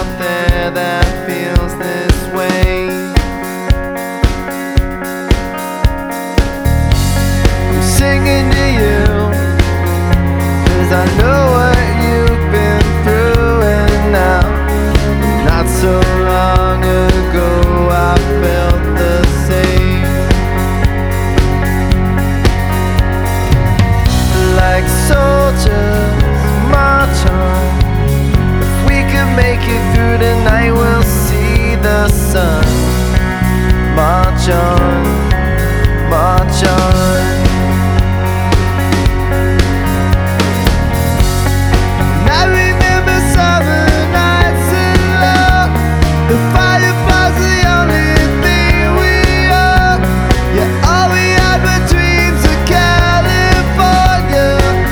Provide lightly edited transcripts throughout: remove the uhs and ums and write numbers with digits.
out there that feels this way. I'm singing to you, 'cause I know what you've been through. And now, not so long ago, I felt the same. Like soldiers march on. If we could make it through tonight, we'll see the sun. March on, march on. And I remember summer nights in love. The fireflies are the only thing we own. Yeah, all we had were dreams of California.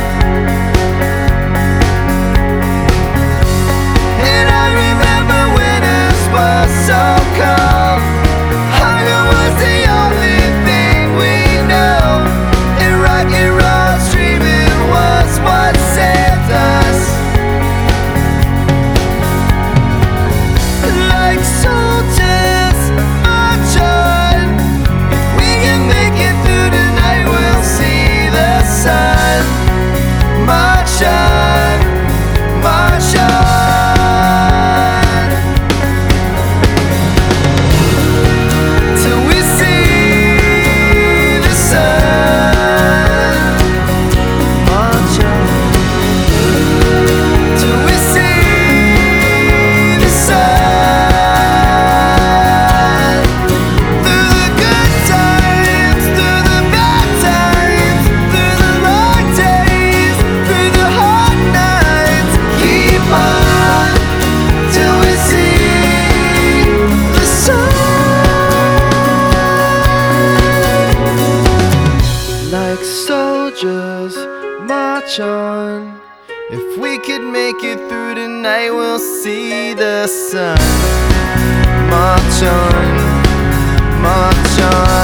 And I remember winters were so cold. Hunger was the only thing we knew. And rock and roll streaming was what saved us. Like soldiers march on. If we can make it through tonight, we'll see the sun. March on, march on, till we see the sun. March on, till we see the sun. Through the good times, through the bad times, through the long days, through the hard nights, keep on till we see the sun. Like soldiers march on. If we could make it through tonight, we'll see the sun. March on, march on.